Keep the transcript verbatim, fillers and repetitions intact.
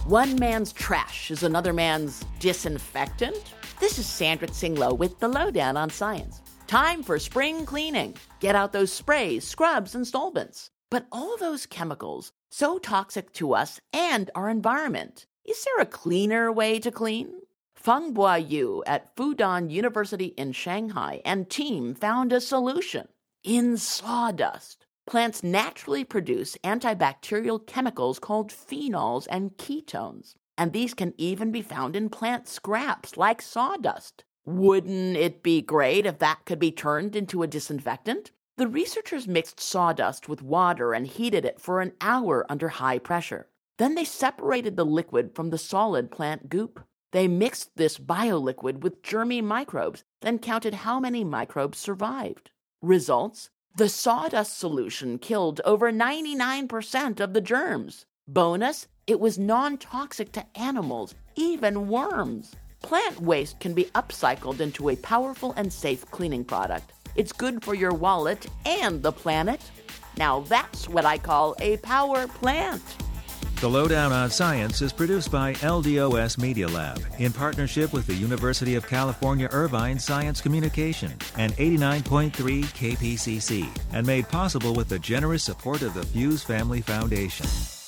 One man's trash is another man's disinfectant? This is Sandra Tsinglow with The Lowdown on Science. Time for spring cleaning. Get out those sprays, scrubs, and solvents. But all those chemicals, so toxic to us and our environment. Is there a cleaner way to clean? Feng Boyu at Fudan University in Shanghai and team found a solution. In sawdust, plants naturally produce antibacterial chemicals called phenols and ketones, and these can even be found in plant scraps like sawdust. Wouldn't it be great if that could be turned into a disinfectant? The researchers mixed sawdust with water and heated it for an hour under high pressure. Then they separated the liquid from the solid plant goop. They mixed this bioliquid with germy microbes, then counted how many microbes survived. Results? The sawdust solution killed over ninety-nine percent of the germs. Bonus, it was non-toxic to animals, even worms. Plant waste can be upcycled into a powerful and safe cleaning product. It's good for your wallet and the planet. Now that's what I call a power plant. The Lowdown on Science is produced by L D O S Media Lab in partnership with the University of California Irvine Science Communication and eighty-nine point three K P C C and made possible with the generous support of the Fuse Family Foundation.